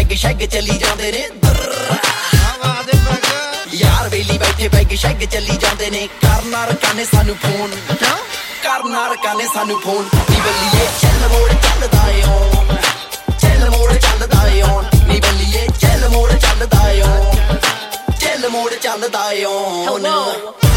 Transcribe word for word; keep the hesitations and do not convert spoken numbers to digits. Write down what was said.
peg ਸ਼ੈਗ ਚਲੀ ਜਾਂਦੇ ਨੇ ਯਾਰ ਵੇਲੀ ਬੈਠੇ ਪੈਗ ਸ਼ੈਗ ਚਲੀ ਜਾਂਦੇ ਨੇ ਕਰਨਾ ਰਕਾਂ ਨੇ ਸਾਨੂੰ ਫੋਨ ਕਰਨਾ ਰਕਾਂ ਨੇ ਸਾਨੂੰ ਫੋਨ ਨੀ ਬੱਲੀਏ ਚੱਲ ਮੋੜ ਚੱਲਦਾ ਏ ਓਨ ਚੱਲ ਮੋੜ ਚੱਲਦਾ ਏ ਓਨ ਨੀ ਬੱਲੀਏ ਚੱਲ ਮੋੜ ਚੱਲਦਾ ਏ ਓਨ ਚੱਲ ਮੋੜ ਚੱਲਦਾ ਏ ਓਨ